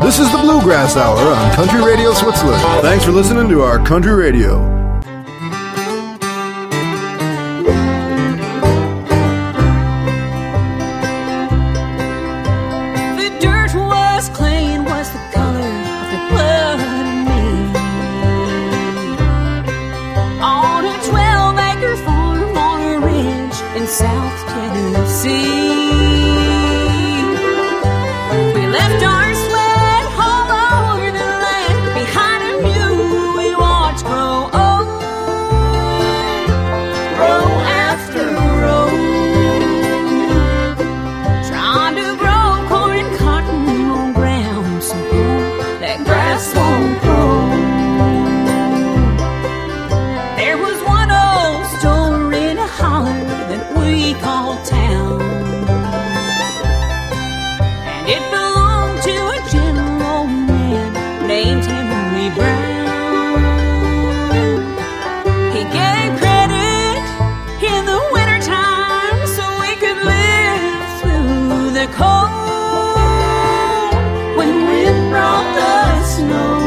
This is the Bluegrass Hour on Country Radio Switzerland. Thanks for listening to our Country Radio. The dirt was clay and was the color of the blood in me. On a 12-acre farm on a ridge in South Tennessee. We left our sled all over the land. Behind a mule we watched grow old, row after row, trying to grow corn and cotton on ground so poor that grass won't grow. There was one old store in a holler that we called town, and it belonged to a gentle old man named Henry Brown. He gave credit in the wintertime so we could live through the cold when wind brought the snow,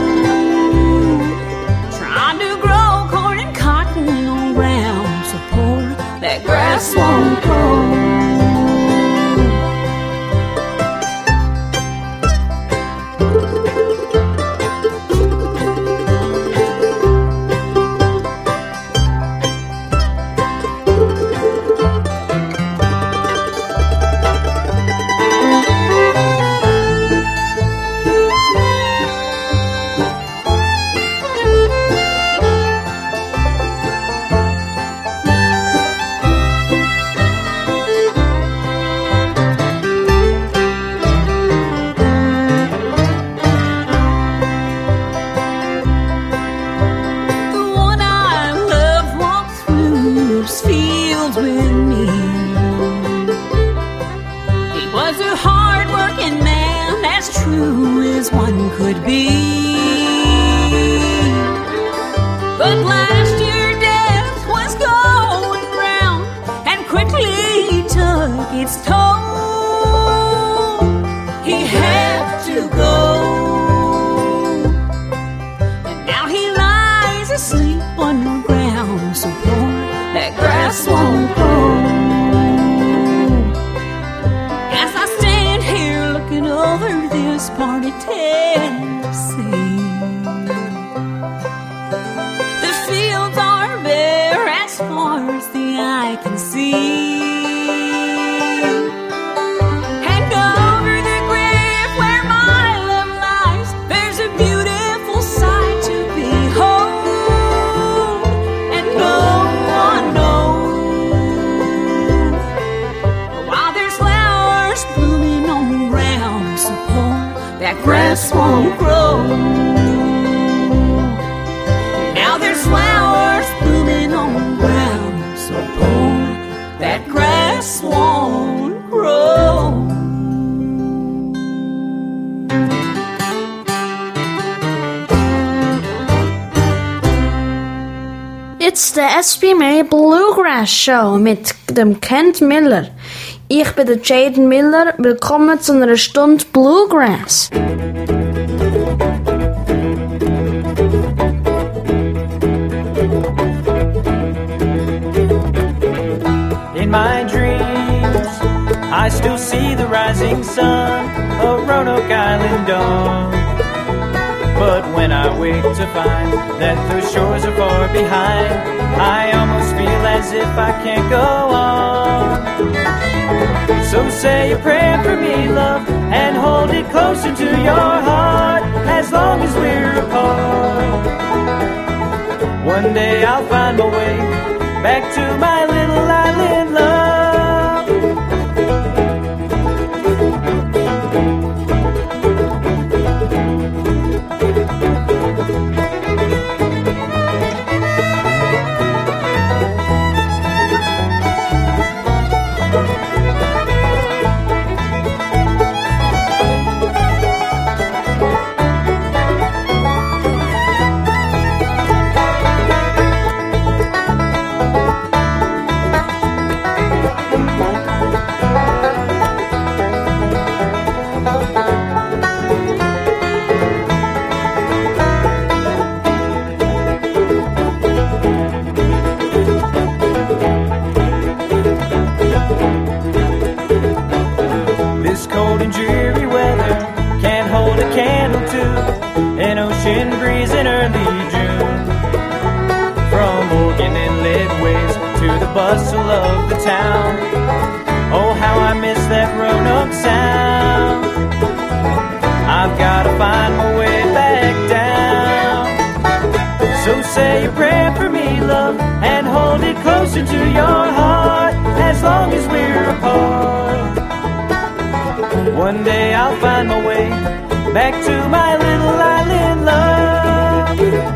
trying to grow corn and cotton on ground so poor that grass won't grow. The one I loved walked through those fields with me. He was a hard-working man, as true as one could be. But last year death was going round and quickly took its toll. He had to go, and now he lies asleep underground so poor that grass won't grow. As I stand here looking over this part of Tennessee, the fields are bare as far as the eye can see. And over the grave where my love lies, there's a beautiful sight to behold, and no one knows. While there's flowers blooming on the ground so poor that grass won't grow. Now there's flowers blooming on the ground so poor that grass won't grow. It's the SBMA Bluegrass Show mit dem Kent Miller. Ich bin der Jaden Miller. Willkommen zu einer Stunde Bluegrass. In my dreams, I still see the rising sun of Roanoke Island dawn. But when I wake to find that those shores are far behind, I almost feel as if I can't go on. So say a prayer for me, love, and hold it closer to your heart as long as we're apart. One day I'll find my way back to my little island love. cold and dreary weather can't hold a candle to an ocean breeze in early June. From organ and lit waves to the bustle of the town, oh, how I miss that Roanoke sound. I've gotta find my way back down. So say a prayer for me, love, and hold it closer to your heart as long as we're apart. One day I'll find my way back to my little island love.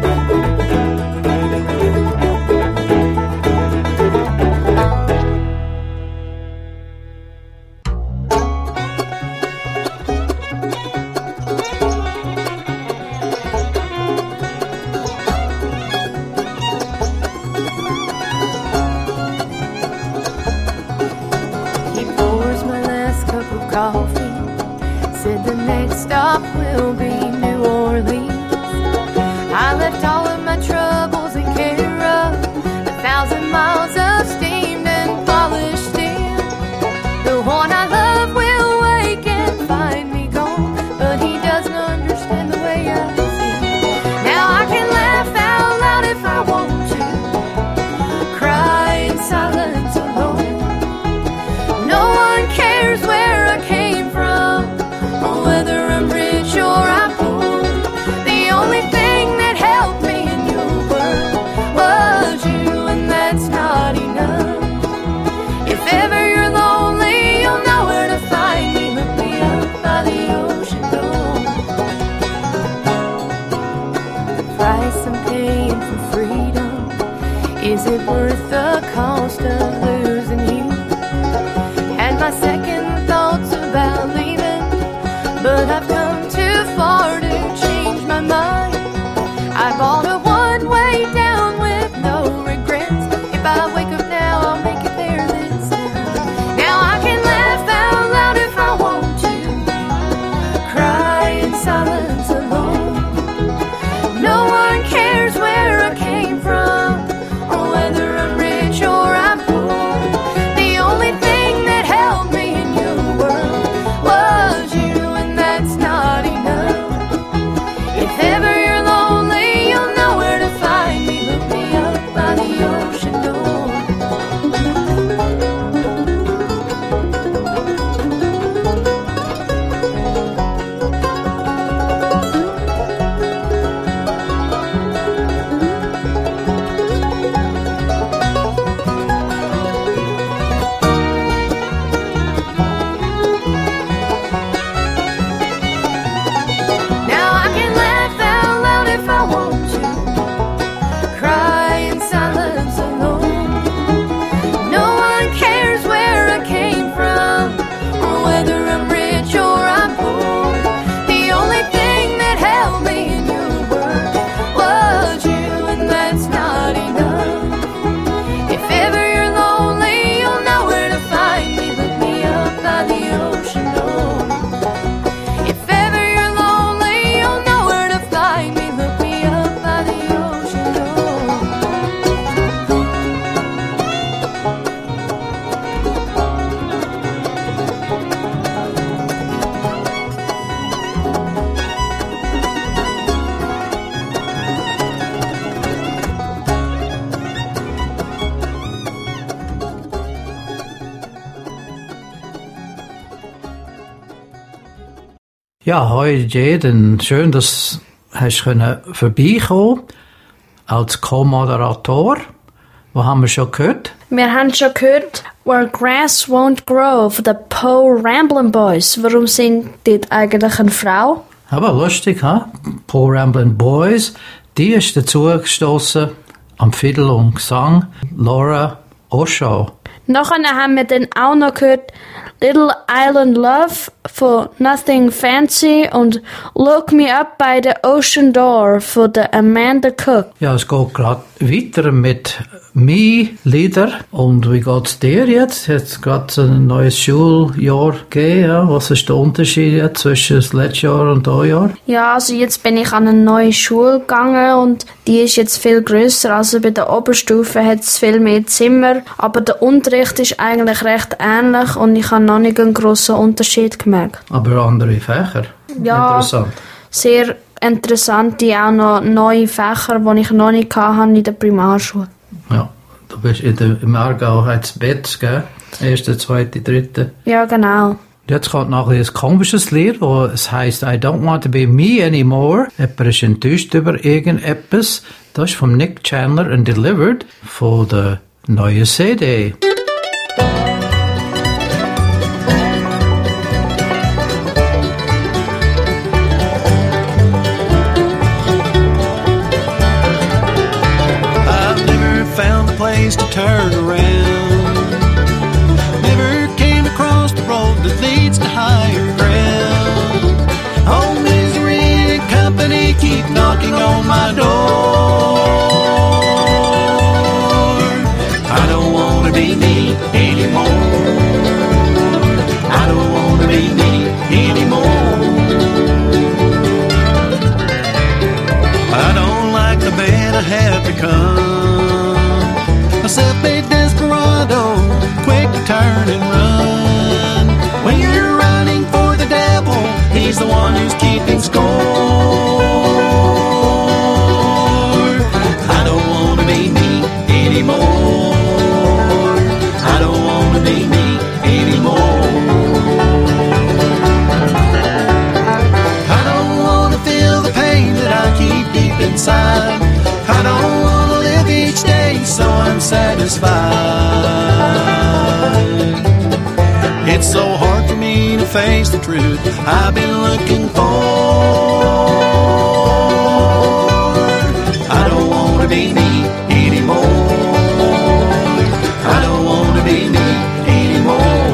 He pours my last cup of coffee, said the next stop will be New Orleans. I left all of my troubles in care of 1,000 miles of steamed and polished steel. The one I love will wake and find me gone, but he doesn't understand the way I feel. Now I can laugh out loud if I want to, cry in silence alone. No one cares where I came from, or whether I'm rich or I'm poor. The only thing that helped me in your world was you, and that's not enough. If ever you're lonely, you'll know where to find me. Look me up by the ocean door. The price I'm paying for freedom, is it worth the cost of losing you? Had my second thoughts about leaving, but I've come too far to change my mind. I bought a one-way down with no regrets. If I wake up now, I'll make it there this time. Now I can laugh out loud if I want to, cry in silence alone. No one cares where I came from, or whether I'm rich or I'm poor. The only thing that held me in your world was you, and that's not enough. If ever you're lonely, you'll know where to find me. Look me up by the ocean door. Now I can laugh out loud if I want to, cry in silence alone. No one cares where I came from, or whether I'm rich or I'm poor. The only thing that held me in your world was you, and that's not enough. If ever you're lonely, you'll know where to find me. Look me up by the ocean door. If ever you're lonely, you'll know where to find me. Look me up by the ocean door. Ja, hoi Jaden, schön, dass hast können vorbeikommen als Co-Moderator. Wo haben wir schon gehört? Wir haben schon gehört, Where Grass Won't Grow von den Poe Ramblin' Boys. Warum singt dort eigentlich eine Frau? Aber lustig, ha? Poe Ramblin' Boys, die ist dazu gestoßen am Fiddle und Gesang Laura Osho. Nachher haben wir dann auch noch gehört Little Island Love von Nothing Fancy und Look Me Up by the Ocean Door von der Amanda Cook. Ja, es geht gerade weiter mit Me-Lieder. Und wie geht's dir jetzt? Jetzt gerade ein neues Schuljahr gegeben. Ja? Was ist der Unterschied jetzt zwischen das letzte Jahr und das Jahr? Ja, also jetzt bin ich an eine neue Schule gegangen und die ist jetzt viel grösser. Also bei der Oberstufe hat es viel mehr Zimmer, aber der Unterricht ist eigentlich recht ähnlich und ich habe noch nicht einen grossen Unterschied gemerkt. Aber andere Fächer? Ja, interessant. Sehr interessante, auch noch neue Fächer, die ich noch nicht hatte in der Primarschule. Ja, du bist im Aargau hat's Bett, gell? 1., 2., 3. Ja, genau. Jetzt kommt noch ein komisches Lied, wo es heisst I don't want to be me anymore. Jemand ist enttäuscht über irgendetwas. Das ist von Nick Chandler und Delivered von der neuen CD. To turn around, never came across the road that leads to higher ground. Oh, misery and company keep knocking on my door. I don't want to be me anymore. I don't want to be me anymore. I don't like the man I have become. A self-made desperado, quick to turn and run. When you're running for the devil, he's the one who's keeping score. I don't want to be me anymore. I don't want to be me anymore. I don't want to feel the pain that I keep deep inside. I don't want to live each day so unsatisfied. It's so hard for me to face the truth I've been looking for. I don't want to be me anymore. I don't want to be me anymore.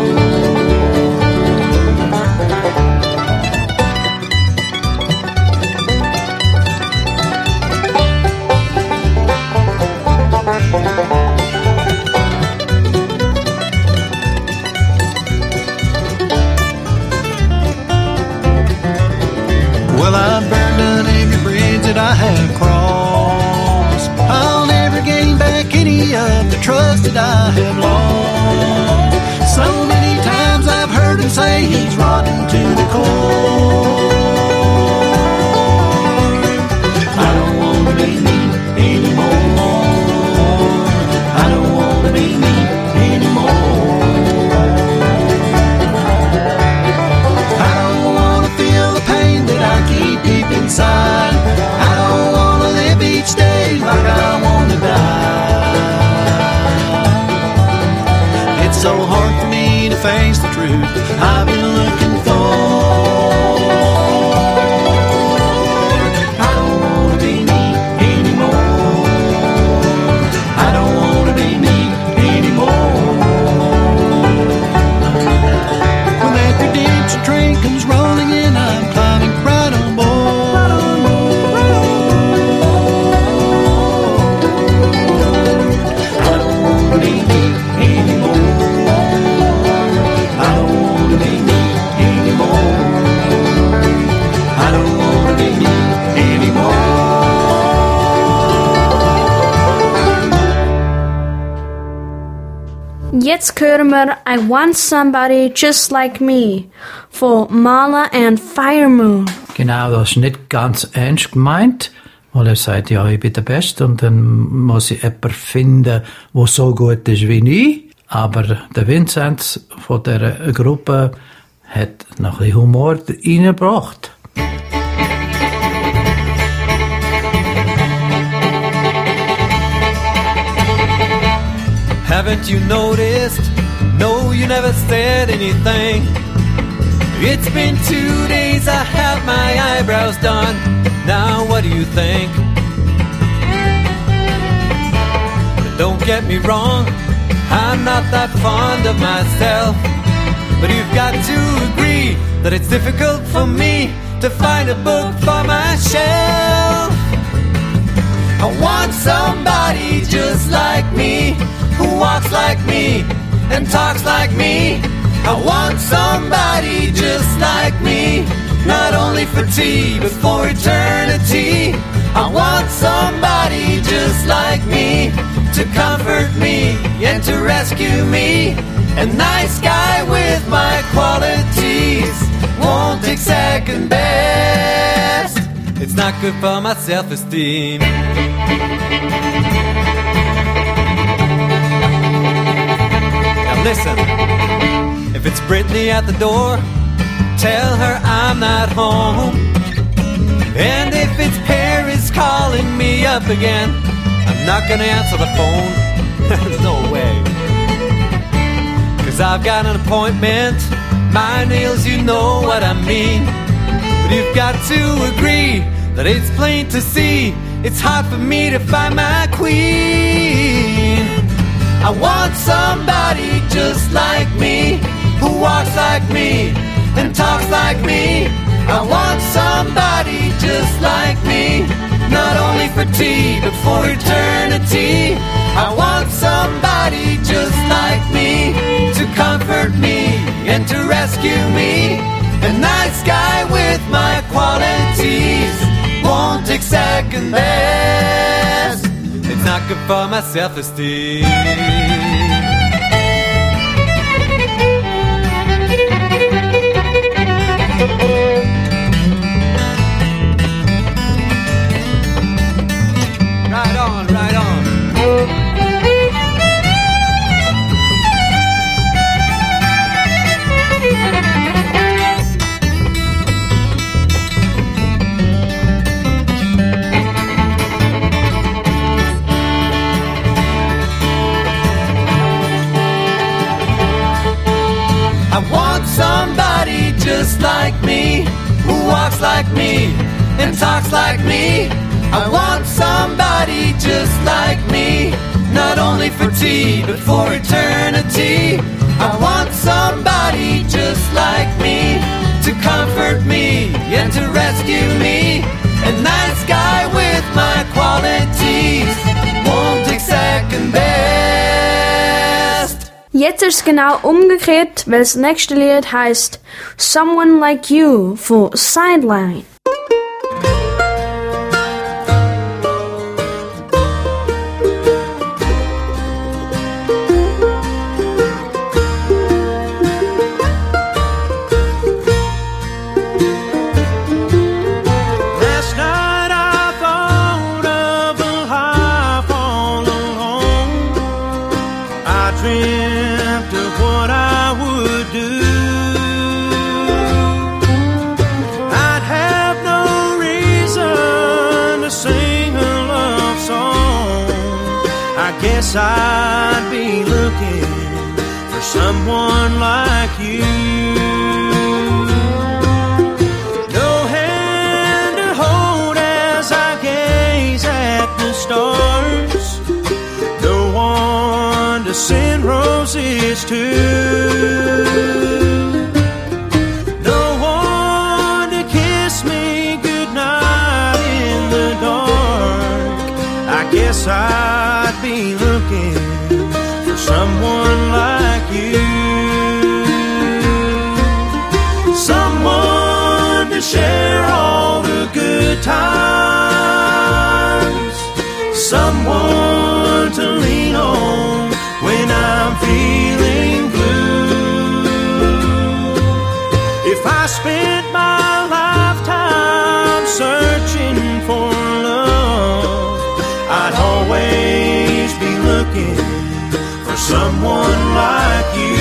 Well, I've burned down every bridge that I have crossed. I'll never gain back any of the trust that I have lost. So many times I've heard him say he's rotten to the core. I don't want to be me anymore. I don't want to be me anymore. I don't want to feel the pain that I keep deep inside. I don't want to live each day like I want to die. It's so hard for me to face the truth I've been looking for. I don't want to be me anymore. I don't want to be me anymore. When that redemption train comes rolling in, I'm climbing right on board. I don't want to be me anymore. I don't want to be me anymore. I don't want to be me anymore. Jetzt hören wir I Want Somebody Just Like Me von Mala and Fire Moon. Genau, das ist nicht ganz ernst gemeint, weil er sagt, ja, ich bin der Beste und dann muss ich jemanden finden, der so gut ist wie ich. Aber der Vinzenz von dieser Gruppe hat noch ein bisschen Humor reingebracht. Haven't you noticed? No, you never said anything. It's been 2 days, I have my eyebrows done. Now what do you think? Don't get me wrong, I'm not that fond of myself. But you've got to agree that it's difficult for me to find a book for my shelf. I want somebody just like me, who walks like me and talks like me. I want somebody just like me, not only for tea, but for eternity. I want somebody just like me, to comfort me and to rescue me. A nice guy with my qualities won't take second best. It's not good for my self-esteem. Now listen, if it's Brittany at the door, tell her I'm not home. And if it's Paris calling me up again, I'm not gonna answer the phone. There's no way. 'Cause I've got an appointment. My nails, you know what I mean. But you've got to agree that it's plain to see it's hard for me to find my queen. I want somebody just like me, who walks like me and talks like me. I want somebody just like me, not only for tea, but for eternity. I want somebody just like me, to comfort me and to rescue me. A nice guy with my qualities won't take second best. It's not good for my self-esteem. Right on, right on. I want somebody just like me, who walks like me and talks like me. I want somebody just like me, not only for tea, but for eternity. I want somebody just like me, to comfort me and to rescue me. A nice guy with my qualities won't take second best. Jetzt ist es genau umgekehrt, weil das nächste Lied heißt Someone Like You von Sideline. I'd be looking for someone like you. No hand to hold as I gaze at the stars. No one to send roses to. No one to kiss me goodnight in the dark. I guess I'd be looking for someone like you. Someone to share all the good times. Someone to lean on when I'm feeling blue. If I spent my lifetime searching for love, I'd always be looking for someone like you.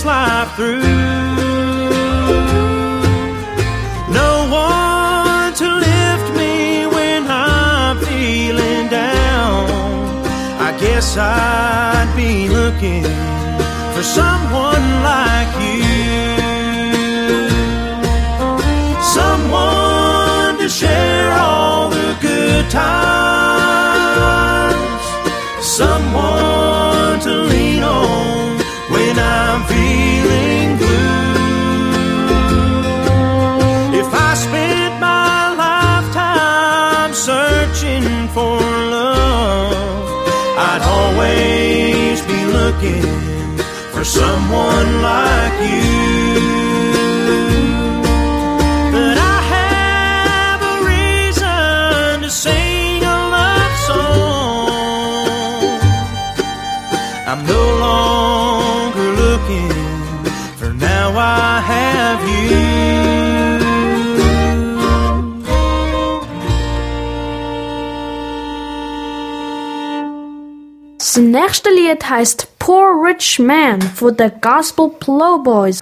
this life through. No one to lift me when I'm feeling down. I guess I'd be looking for someone like you, someone to share all the good times, someone to lean on when I'm feeling blue. If I spent my lifetime searching for love, I'd always be looking for someone like you. But I have a reason to sing a love song. I'm no longer looking, for now I have you. Das nächste Lied heißt Poor Rich Man von den Gospel Plowboys.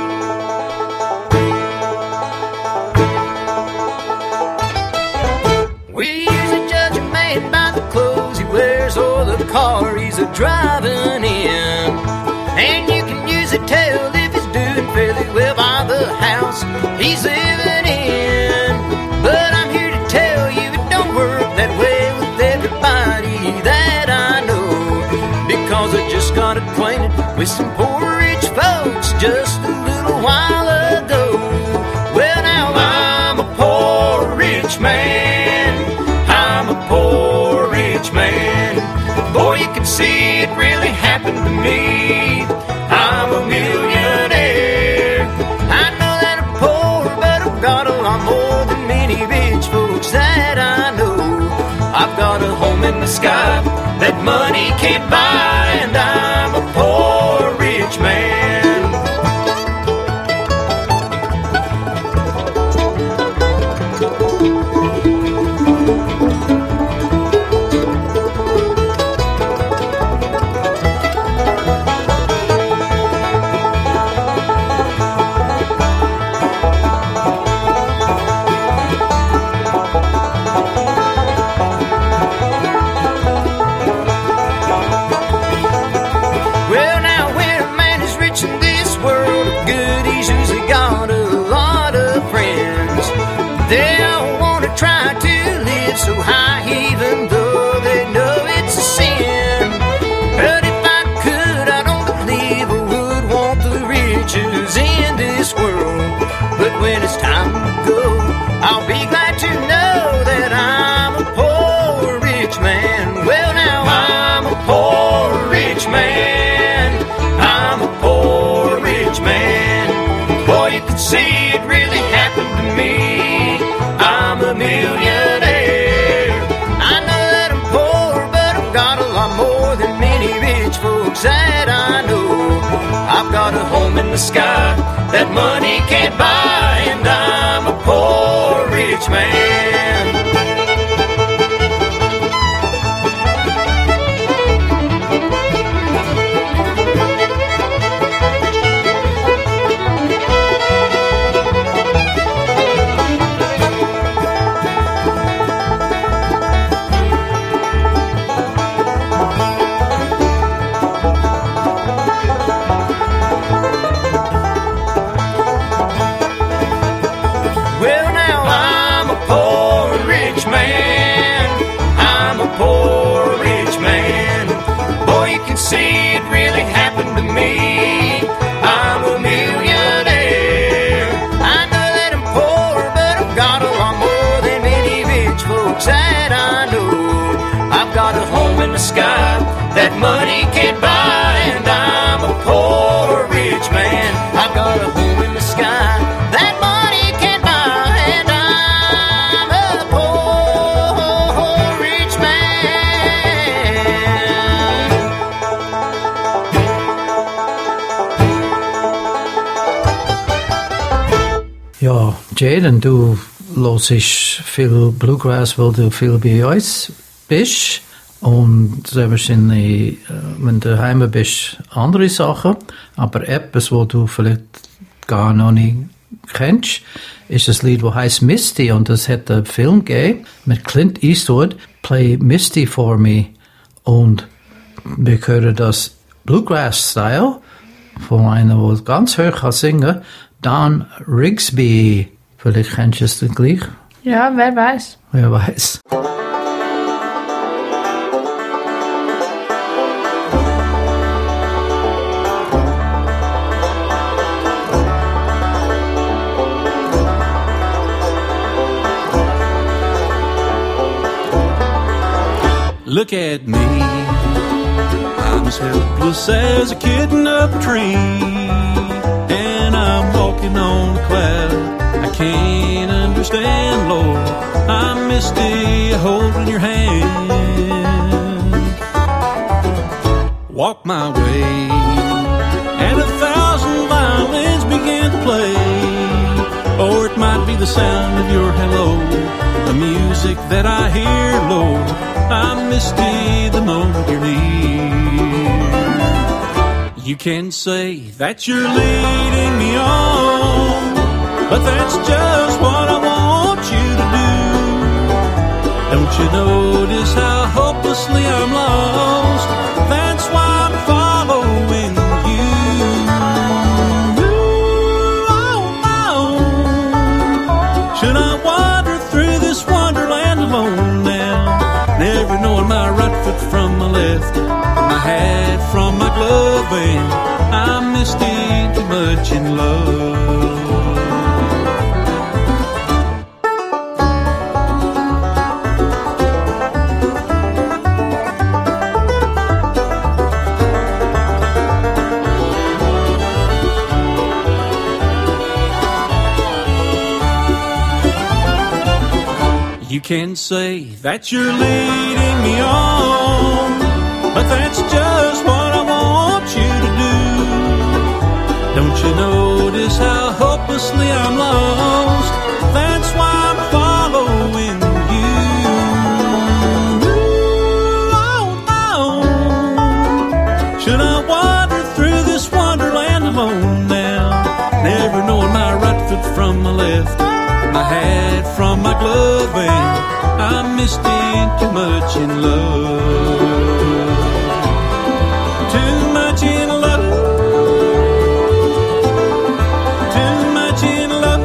We usually judge a man by the clothes he wears or the car he's a-driving in. And you can usually tell if he's doing fairly well by the house he's living in. But I'm here to tell you it don't work that way with everybody that I know. Because I just got acquainted with some poor rich folks just a little while ago. Well, now I'm a poor rich man. I'm a poor rich man. Boy, you can see it really happened to me. I'm a millionaire. I know that I'm poor, but I've got a lot more than many rich folks that I know. I've got a home in the sky that money can't buy, and I'm a poor rich man. So high, even though they know it's a sin. But if I could, I don't believe I would want the riches in this world. But when it's time to go, I'll be glad to know that I'm a poor rich man. Well, now I'm a poor rich man. I'm a poor rich man. Boy, you can see it really happened to me. I'm a millionaire. More than many rich folks that I know. I've got a home in the sky that money can't buy, and I'm a poor rich man. See, it really happened to me. I'm a millionaire. I know that I'm poor, but I've got a lot more than many rich folks that I know. I've got a home in the sky that money can't buy, and I'm a poor rich man. I've got a home in the sky that money can't buy, and I'm a poor rich man. Ja, Jaden, du hörst viel Bluegrass, weil du viel bei uns bist. Und sehr wahrscheinlich, wenn du daheim bist, andere Sachen. Aber etwas, wo du vielleicht gar noch nicht kennst, ist das Lied, das heißt Misty. Und das hat einen Film gegeben mit Clint Eastwood, Play Misty for Me. Und wir hören das Bluegrass-Style von einer, der ganz hoch kann singen, Don Rigsby. Vielleicht kennst du es dann gleich. Ja, wer weiß. Wer weiß. Look at me, I'm as helpless as a kitten up a tree, and I'm walking on a cloud I can't understand, Lord. I'm misty, holding your hand. Walk my way, and 1,000 violins begin to play, or it might be the sound of your hello, the music that I hear, Lord. I'm misty the moment you're near. You can say that you're leading me on, but that's just what I want you to do. Don't you notice how hopelessly I'm lost? That's why I'm following you. Oh, should I wander through this wonderland alone now? Never knowing my right foot from my left, my hat from my glove, and I'm misty too much in love. You can say that you're leading me on, but that's just what I want you to do. Don't you notice how hopelessly I'm lost? That's why I'm following you. Oh, should I wander through this wonderland alone now? Never knowing my right foot from my left, my hat from my glove, and I'm misty too much in love. Too much in love. Too much in love.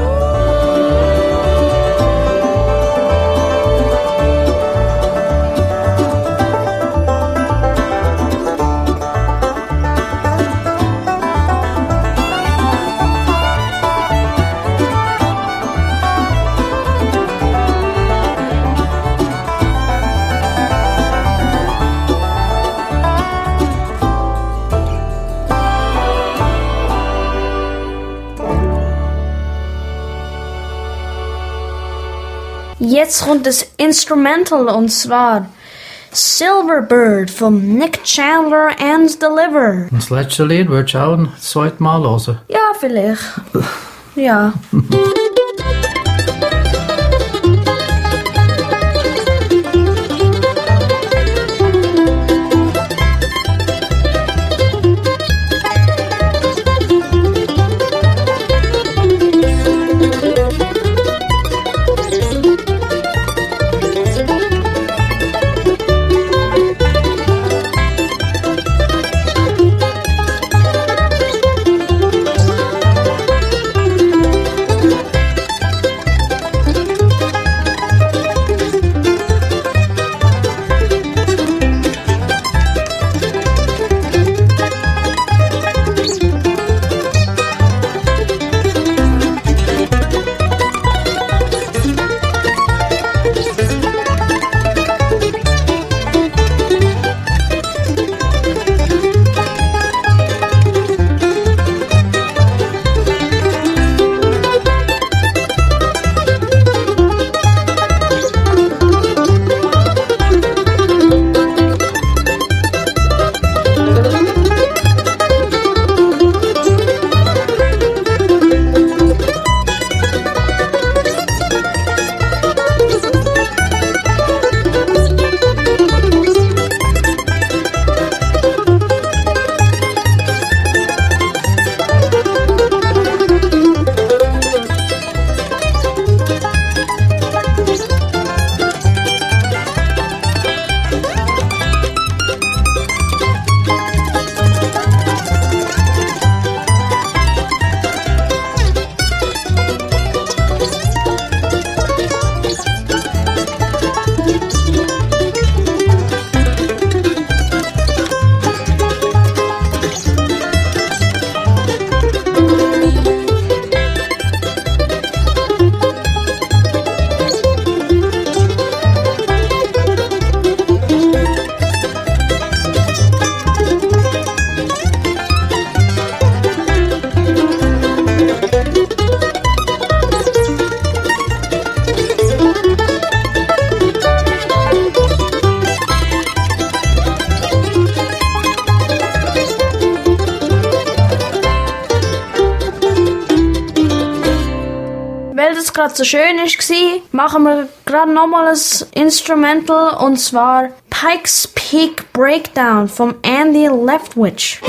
Jetzt kommt das Instrumental, und zwar Silverbird von Nick Chandler and the Liver. Das letzte Lied würdest du auch ein zweites Mal hören? Ja, vielleicht. Ja. es gerade so schön war, machen wir gerade nochmal ein Instrumental, und zwar Pikes Peak Breakdown vom Andy Leftwich.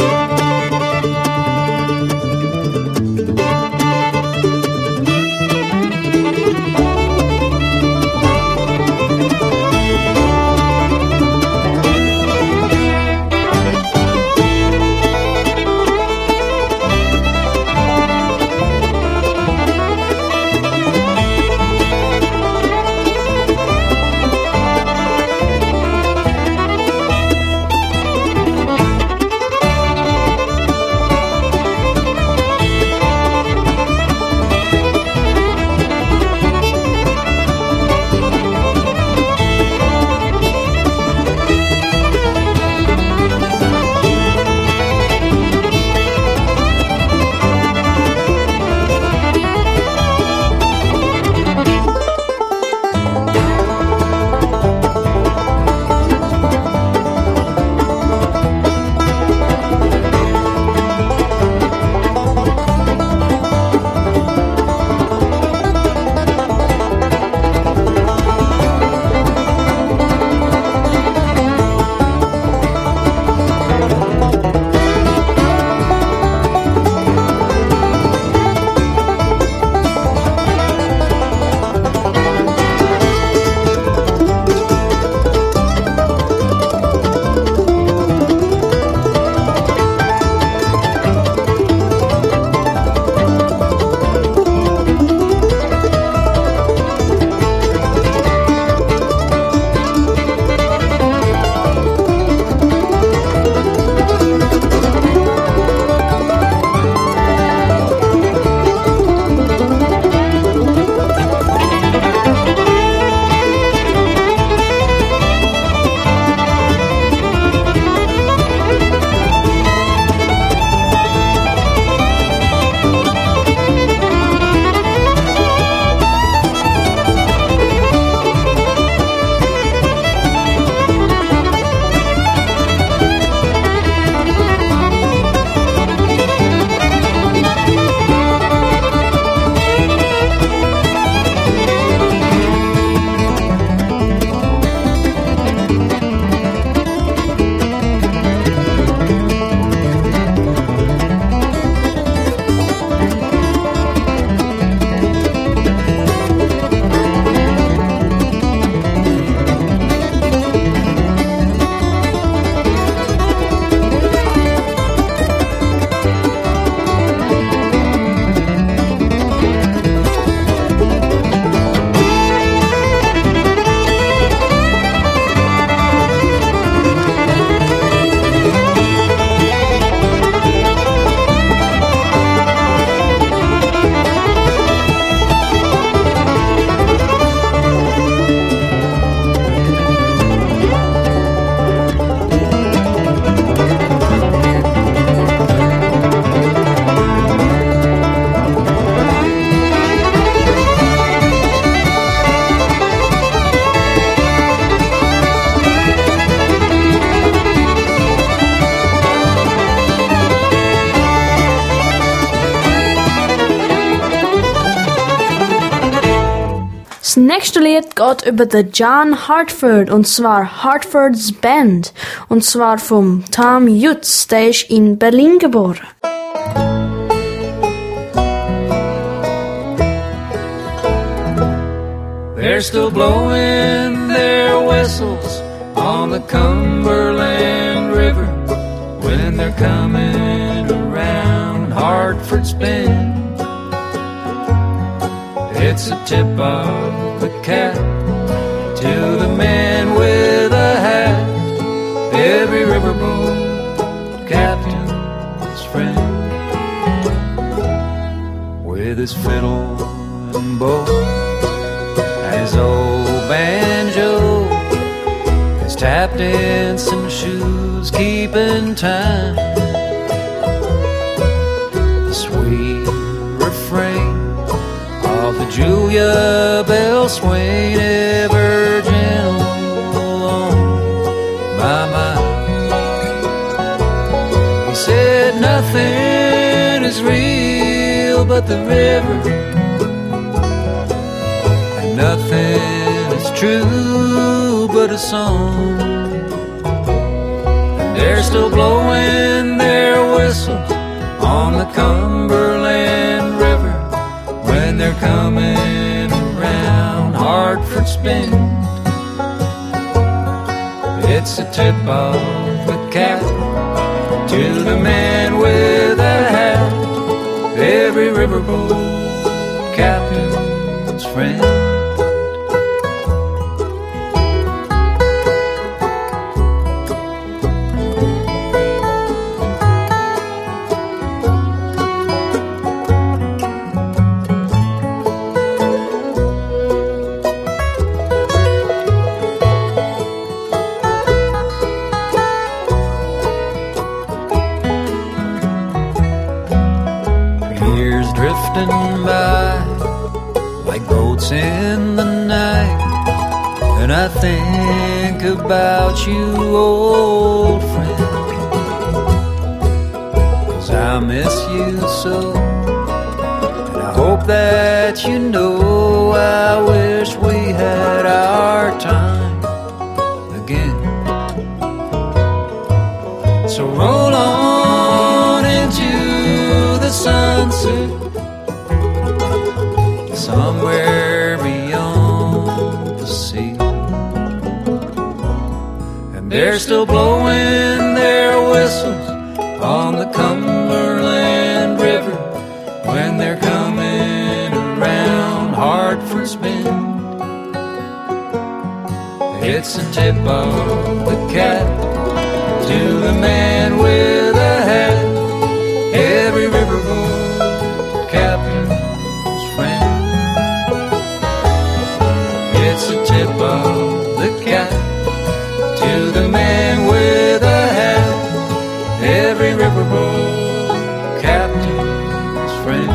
Das nächste Lied geht über den John Hartford, und zwar Hartford's Band, und zwar vom Tom Jutz, der ist in Berlin geboren. They're still blowing their whistles on the Cumberland River when they're coming around Hartford's Bend. It's a tip of the cap to the man with a hat, every riverboat captain's friend, with his fiddle and bow, his old banjo, his tap dancing shoes keeping time, the sweet refrain of the Julia Bell swing ever gentle on my mind. He said nothing is real but the river, song. They're still blowing their whistles on the Cumberland River when they're coming around Hartford's Bend. It's a tip of the cap to the man with a hat, every riverboat captain's friend. In the night, and I think about you, old friend, 'cause I miss you so, and I hope that you know I wish we had our time again. So roll on into the sunset somewhere beyond the sea, and they're still blowing their whistles on the Cumberland River when they're coming around Hartford's Bend. It's a tip of the cap to the man with a hat, every riverboat captain's friend. It's a tip of the cap to the man with a hat, every riverboat captain's friend.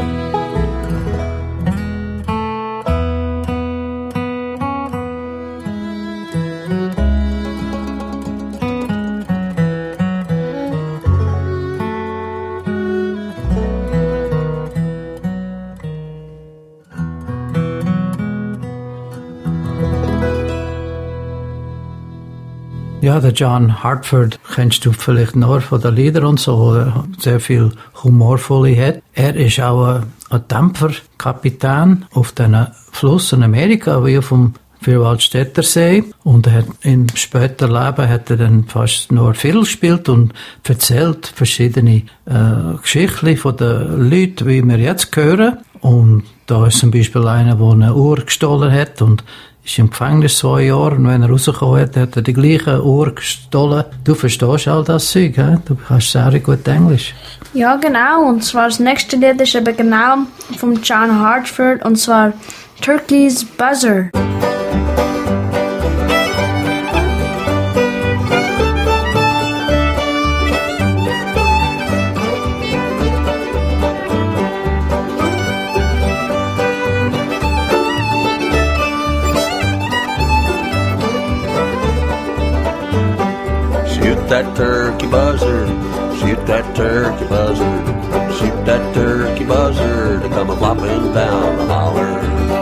Ja, der John Hartford kennst du vielleicht nur von den Liedern und so, wo er sehr viel humorvolle hat. Er ist auch ein Dampferkapitän auf den Fluss in Amerika, wie auf dem Vierwaldstätter See. Und er hat im späteren Leben hat er dann fast nur Fiddle gespielt und erzählt verschiedene Geschichten von den Leuten, wie wir jetzt hören. Und da ist zum Beispiel einer, der eine Uhr gestohlen hat und ist im Gefängnis 2 Jahre, und wenn er rausgekommen hat, hat er die gleiche Uhr gestohlen. Du verstehst all das Zeug, he? Du kannst sehr gut Englisch. Ja, genau. Und zwar das nächste Lied ist eben genau von John Hartford, und zwar Turkey's Buzzer. That turkey buzzard, shoot that turkey buzzard, shoot that turkey buzzard to come a-flopping down the holler.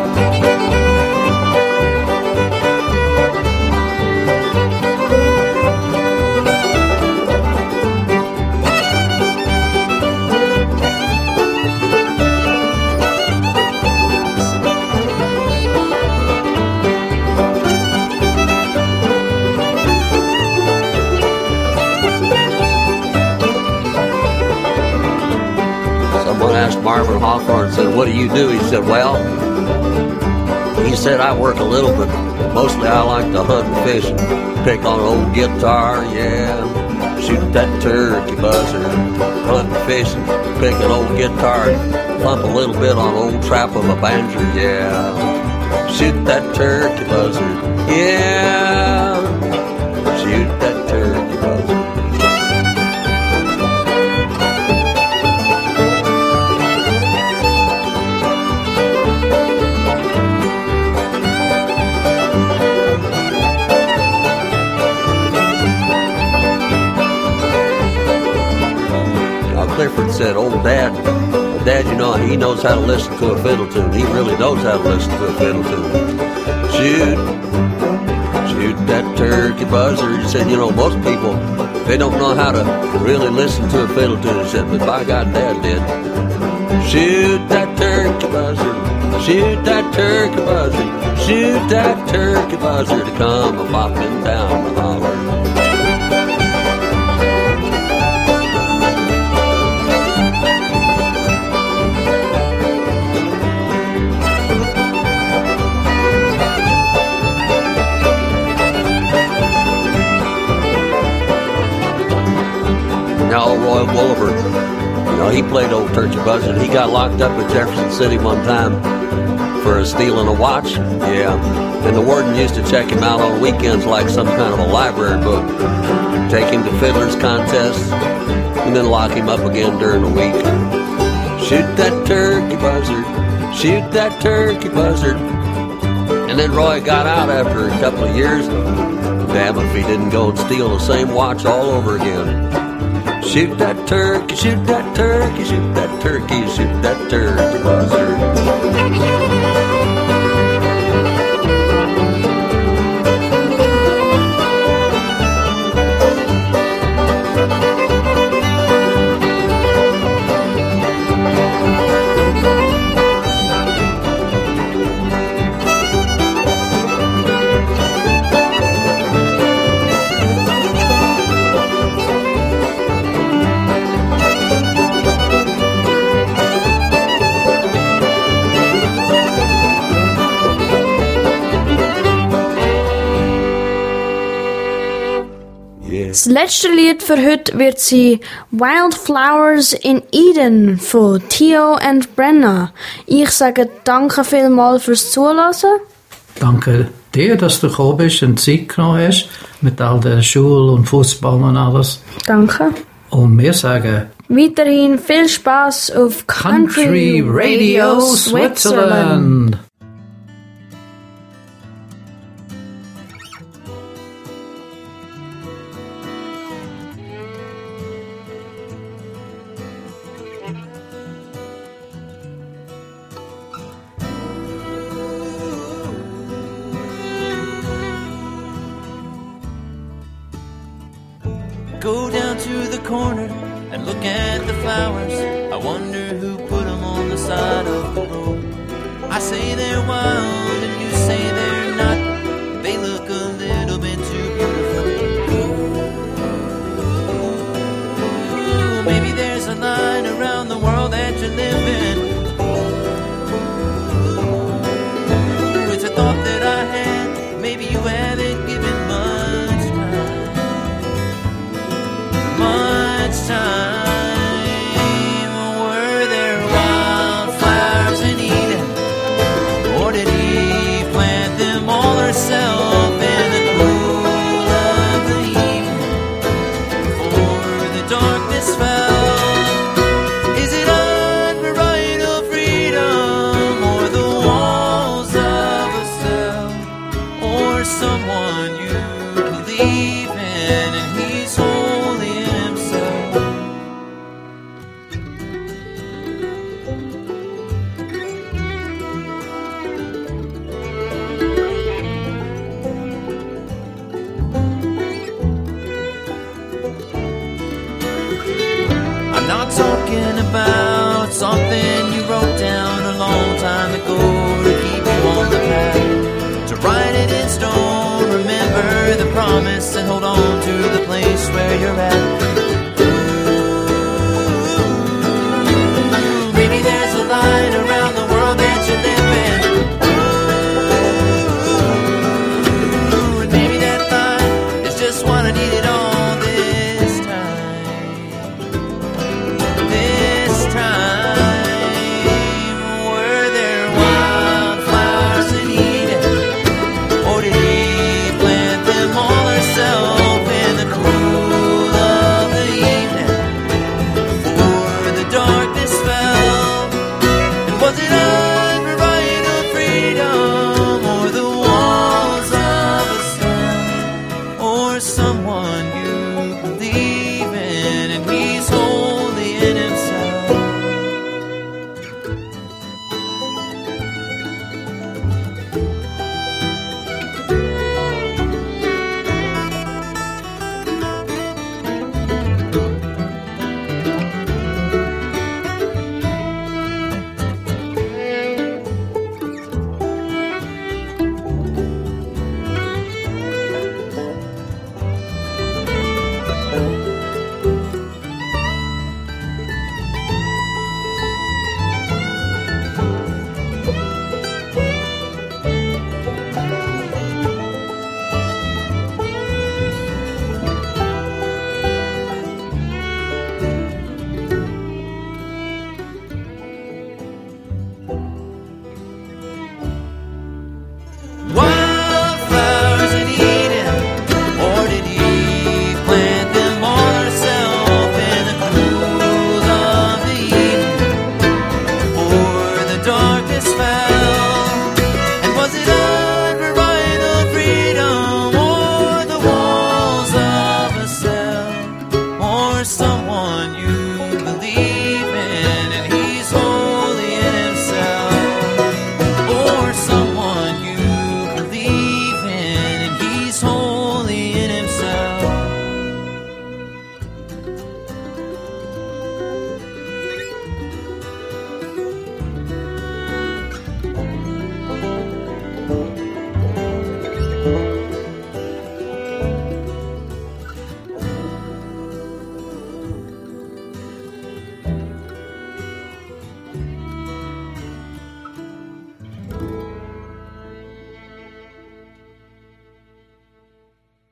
Asked Marvin Hawthorne, said, "What do you do?" He said, "Well," he said, "I work a little, but mostly I like to hunt and fish and pick on an old guitar, yeah. Shoot that turkey buzzard, hunt and fish and pick an old guitar and thump a little bit on old trap of a banjo, yeah. Shoot that turkey buzzard, yeah. Shoot that turkey buzzard." Clifford said, "Old Dad, you know, he knows how to listen to a fiddle tune. He really knows how to listen to a fiddle tune. Shoot shoot that turkey buzzard. He said, you know, most people, they don't know how to really listen to a fiddle tune. He said, but by God, Dad did. Shoot that turkey buzzard, shoot that turkey buzzard, shoot that turkey buzzard to come a-bopping down the holler. Now, Roy Bolivar, you know, he played old turkey buzzard. He got locked up in Jefferson City one time for stealing a watch. Yeah. And the warden used to check him out on weekends like some kind of a library book. Take him to fiddlers contests and then lock him up again during the week. Shoot that turkey buzzard, shoot that turkey buzzard. And then Roy got out after a couple of years. Damn if he didn't go and steal the same watch all over again. Shoot that turkey, shoot that turkey, shoot that turkey, shoot that turkey buzzard. Das letzte Lied für heute wird sein Wildflowers in Eden von Theo and Brenna. Ich sage danke vielmals fürs Zuhören. Danke dir, dass du gekommen bist und Zeit genommen hast mit all der Schule und Fußball und alles. Danke. Und wir sagen weiterhin viel Spaß auf Country Radio Switzerland. Go down to the corner and look at the flowers. I wonder who put them on the side of the road. I say they're wild and you say they're not. They look a little bit too beautiful. Ooh, maybe there's a line around the world that you live in. Ooh, it's a thought that I had. Maybe you haven't given much time. Were there wildflowers in Eden, or did he plant them all herself in the cool of the evening before the darkness fell? Is it unbridled freedom, or the walls of a cell, or someone you believe in and he's holy in himself? I'm not talking about something you wrote down a long time ago to keep you on the path, to write it in stone. Remember the promise and hold on to the place where you're at. Ooh, maybe there's a line around the world that you live in. Ooh, and maybe that line is just what I needed all this time. This time, were there wildflowers in Eden, or did he plant them all herself in the cool song.